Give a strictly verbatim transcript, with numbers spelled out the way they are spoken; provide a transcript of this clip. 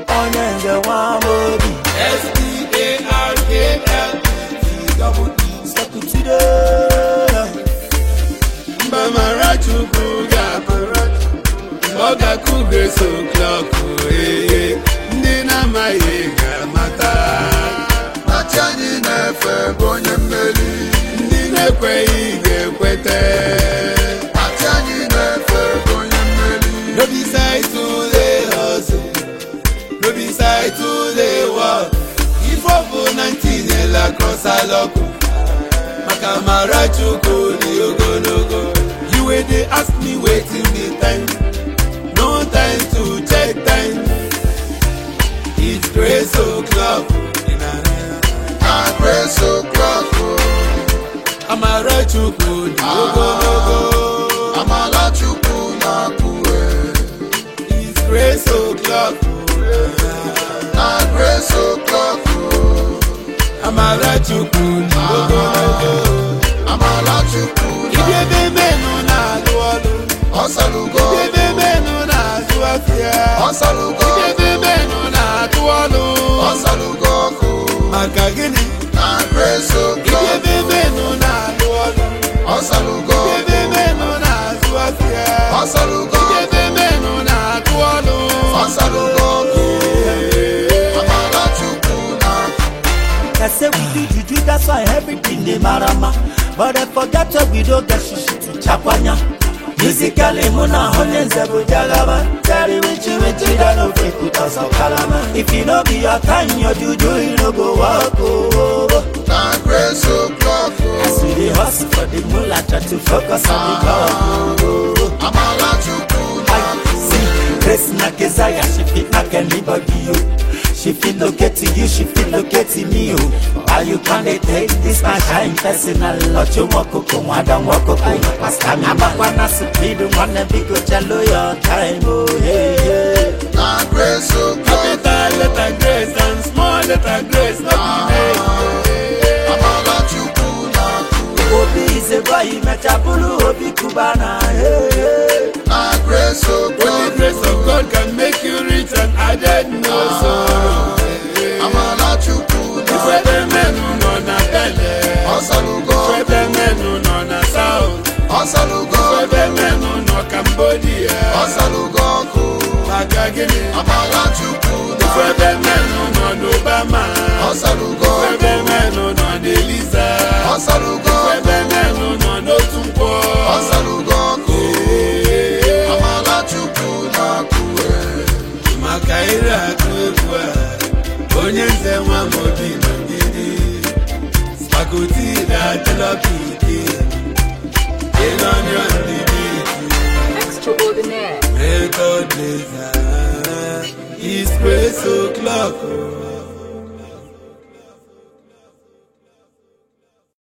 onyenze wamobi S T A R K L E double E Sakutide Mbamara chukwu gakuru Oga kugre so clock eh Ndi na maye gamata Achani nefe bonye mmeli Ndi nekwe ige kwete Achani nefe bonye mmeli No be side to the hustle No be side to the work If over nineteen la cross a loco Makamara chukwu ni ogologo You wey dey ask me waiting the time No time to check time It's grace o'clock Na grace o'clock Amara chukwu ni ogologo Amala chukwu na kuwe It's grace o'clock Na grace o'clock Amara chukwu ni ogologo Amala chukwu na Idebe menu na alu olu Osalugo Idebe menu na azu afia Osalugo Idebe menu na atu olu Osalugo Maka gini Na grace o'clock Idebe menu na alu olu Osalugo Idebe menu na azu afia Osalugo Idebe menu na atu olu Osalugo Amala chukwu na They say we do juju, that's why everything they marama. But I forget that we don't get shishi to chapanya. Musically, muna honenze bujagaba. Tell you which you which you don't know if put us on kalama. If you know be your time, your juju, you know go walk over. Na grace o'clock As we dey hustle for the moolah, try to focus on the goal. Amala chukwu na I see Grace na Kezaya, she fit knock anybody you. She feel locate to you, she feel locate to me. How you can they take this my shine personal? Lot you walk up, I don't walk up. Pasta me back when I speed, wanna be good, jello your time. Oh, hey, hey. Na grace o'clock Capital letter grace and small letter grace no be made Amala chukwu na kuwe Obi is a boy, Mechabulu, Obi Kubana. Hey, hey. Na grace Only o'clock grace of God can make you rich and added no sorrow Amala chukwu na Ifwede menu no na bele Osalugo Ifwede menu no na south Osalugo Ifwede menu no Cambodia Osalugo Magagini Amala chukwu na Ifwede menu no Obama Osalugo Ifwede menu no Delisa Osalugo Ifwede menu no Notumpo Osalugo Amala chukwu na kuwe Makaira kwekwa Onye nze nwa mobi nogidi Spagoti na telopiki Inoni on the beat Extraordinaire. Record laser Espresso clock